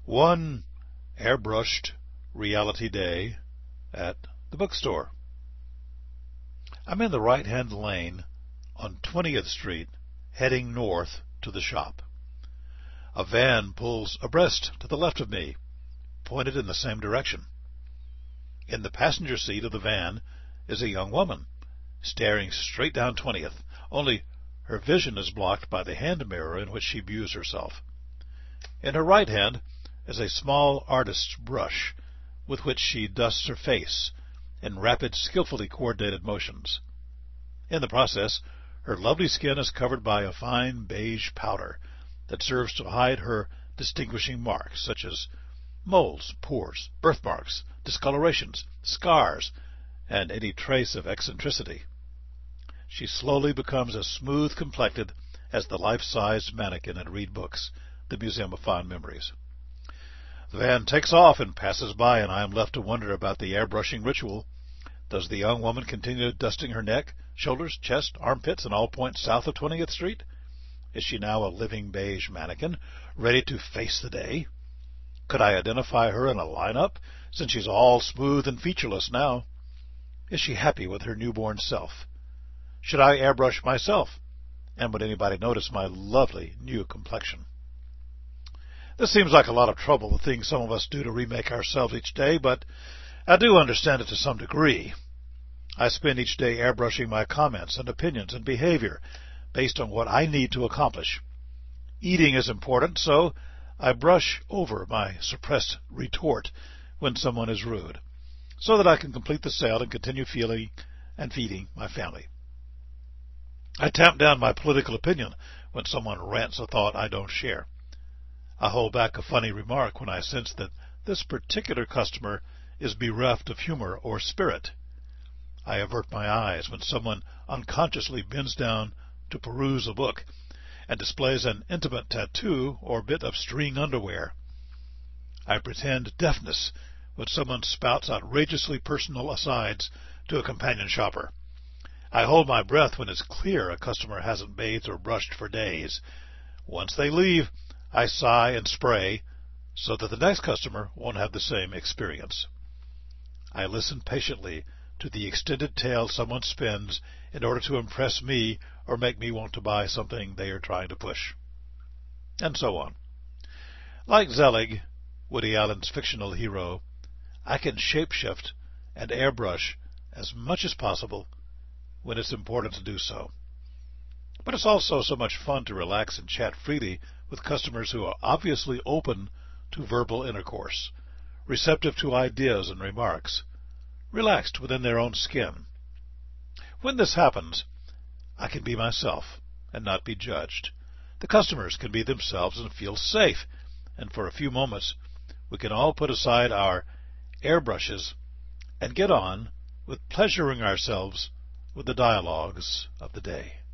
One airbrushed reality day at the bookstore. I'm in the right-hand lane on 20th Street, heading north to the shop. A van pulls abreast to the left of me, pointed in the same direction. In the passenger seat of the van is a young woman, staring straight down 20th, only her vision is blocked by the hand mirror in which she views herself. In her right hand is a small artist's brush, with which she dusts her face in rapid, skillfully coordinated motions. In the process, her lovely skin is covered by a fine beige powder that serves to hide her distinguishing marks, such as moles, pores, birthmarks, discolorations, scars, and any trace of eccentricity. She slowly becomes as smooth-complected as the life-sized mannequin at Reed Books, the Museum of Fond Memories. The van takes off and passes by, and I am left to wonder about the airbrushing ritual. Does the young woman continue dusting her neck, shoulders, chest, armpits, and all points south of 20th Street? Is she now a living beige mannequin, ready to face the day? Could I identify her in a lineup, since she's all smooth and featureless now? Is she happy with her newborn self? Should I airbrush myself? And would anybody notice my lovely new complexion? This seems like a lot of trouble, the things some of us do to remake ourselves each day, but I do understand it to some degree. I spend each day airbrushing my comments and opinions and behavior based on what I need to accomplish. Eating is important, so I brush over my suppressed retort when someone is rude, so that I can complete the sale and continue feeling and feeding my family. I tamp down my political opinion when someone rants a thought I don't share. I hold back a funny remark when I sense that this particular customer is bereft of humor or spirit. I avert my eyes when someone unconsciously bends down to peruse a book and displays an intimate tattoo or bit of string underwear. I pretend deafness when someone spouts outrageously personal asides to a companion shopper. I hold my breath when it's clear a customer hasn't bathed or brushed for days. Once they leave, I sigh and spray so that the next customer won't have the same experience. I listen patiently to the extended tale someone spins in order to impress me or make me want to buy something they are trying to push. And so on. Like Zelig, Woody Allen's fictional hero, I can shapeshift and airbrush as much as possible when it's important to do so. But it's also so much fun to relax and chat freely with customers who are obviously open to verbal intercourse, receptive to ideas and remarks, relaxed within their own skin. When this happens, I can be myself and not be judged. The customers can be themselves and feel safe, and for a few moments we can all put aside our airbrushes and get on with pleasuring ourselves with the dialogues of the day.